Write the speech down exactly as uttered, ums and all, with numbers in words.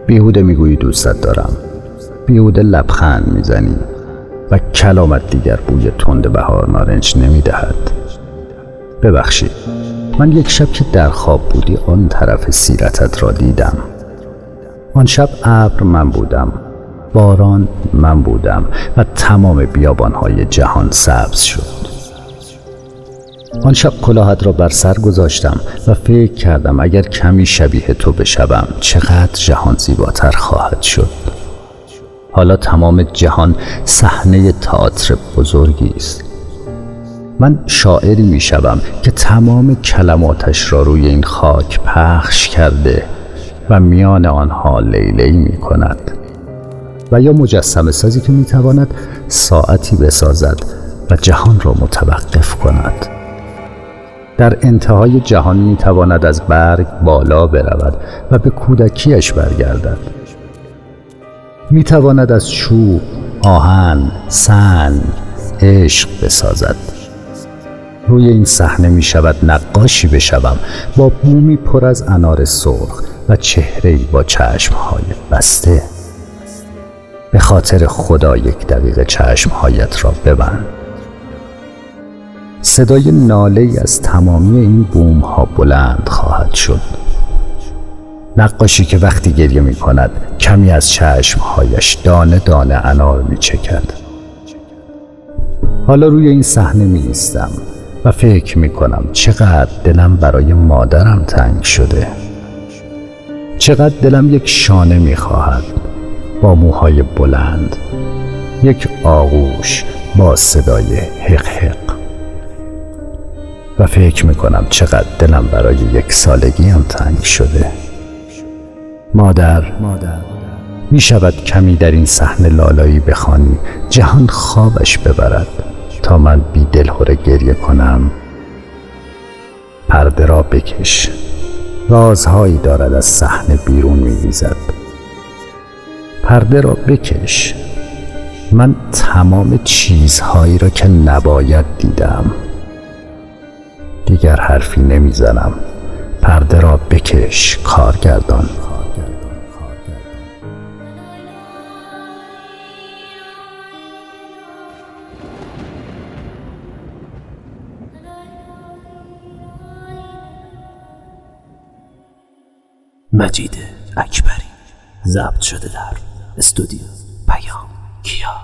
بیهوده میگویی دوستت دارم، بیهوده لبخند میزنی و کلامت دیگر بوی تند بهار نارنج نمیدهد. ببخشید، من یک شب که در خواب بودی آن طرف سیرتت را دیدم. آن شب ابر من بودم، باران من بودم و تمام بیابانهای جهان سبز شد. آن شب کلاهت را بر سر گذاشتم و فکر کردم اگر کمی شبیه تو بشوم چقدر جهان زیباتر خواهد شد. حالا تمام جهان صحنه تئاتر بزرگی است. من شاعری می شوم که تمام کلماتش را روی این خاک پخش کرده و میان آنها لیلی می کند. و یا مجسمه سازی که می تواند ساعتی بسازد و جهان را متوقف کند. در انتهای جهان می تواند از برگ بالا برود و به کودکیش برگردد. می تواند از چوب، آهن، سنگ، عشق بسازد. روی این صحنه می شود نقاشی بشوم با بومی پر از انار سرخ و چهره‌ای با چشمهای بسته. به خاطر خدا یک دقیقه چشمهایت را ببند. صدای ناله‌ای از تمامی این بوم ها بلند خواهد شد. نقاشی که وقتی گریه می کند کمی از چشمهایش دانه دانه انار می چکد. حالا روی این صحنه می ایستم و فکر می کنم چقدر دلم برای مادرم تنگ شده. چقدر دلم یک شانه می خواهد با موهای بلند، یک آغوش با صدای حق حق. و فکر می کنم چقدر دلم برای یک سالگیم تنگ شده. مادر، مادر می شود کمی در این صحنه لالایی بخوانی جهان خوابش ببرد تا من بی دلهره گریه کنم. پرده را بکش، رازهایی دارد از صحنه بیرون می ریزد. پرده را بکش، من تمام چیزهایی را که نباید دیدم. دیگر حرفی نمی زنم. پرده را بکش کارگردان. مجید اکبری، ضبط شده در استودیو پیام کیا.